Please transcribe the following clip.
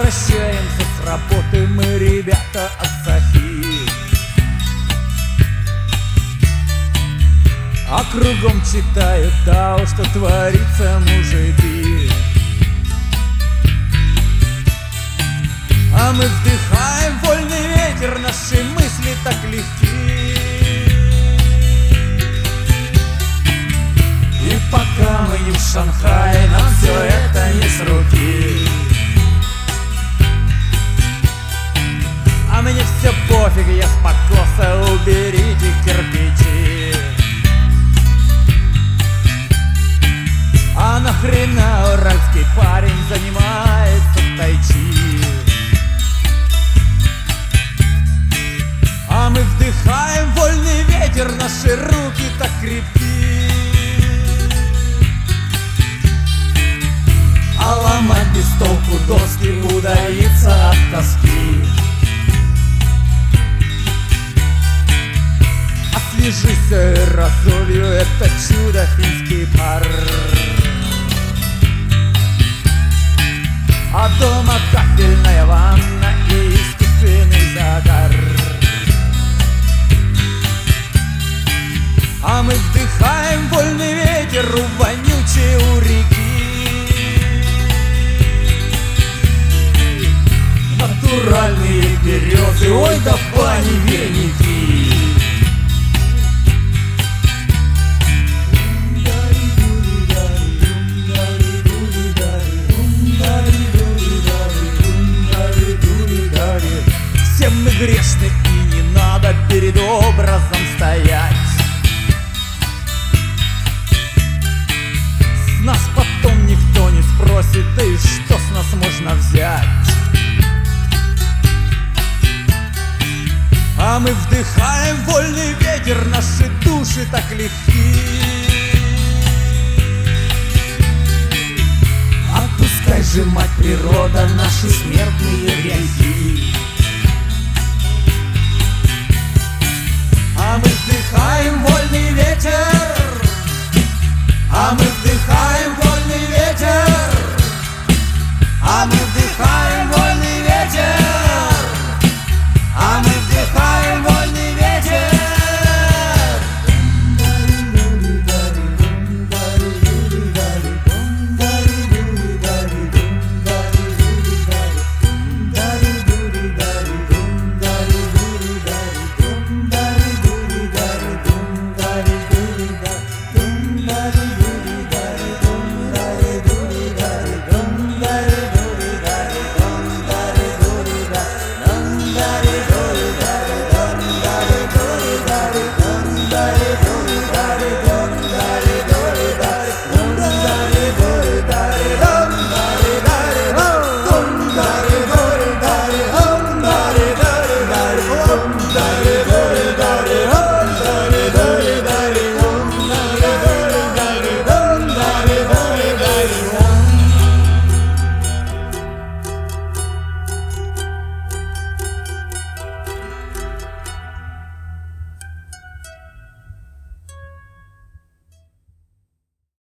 Возвращаемся с работы мы, ребята, от Софии. А кругом читают то, что творится, мужики. А мы вдыхаем вольный ветер, наши мысли так легки. И пока мы не в Шанхае, нам все это не с руки. А мне все пофиг, я с покоса, уберите кирпичи. А нахрена уральский парень занимается тайчи? А мы вдыхаем вольный ветер, наши руки так крепки. А ломать без толку доски, удавиться от тоски. Освежись аэрозолью, это чудо финский пар. А дома кафельная ванна и искусственный загар. А мы вдыхаем вольный ветер, вонючий у реки. Натуральные березы, ой да в бане веники. Всем мы грешны, и не надо перед образом стоять. С нас потом никто не спросит, да и что с нас можно взять? А мы вдыхаем вольный ветер, наши души так легки. Отпускай же, мать природа, наши смертные грехи. А мы вдыхаем вольный ветер, а мы вдыхаем вольный ветер, а мы вдыхаем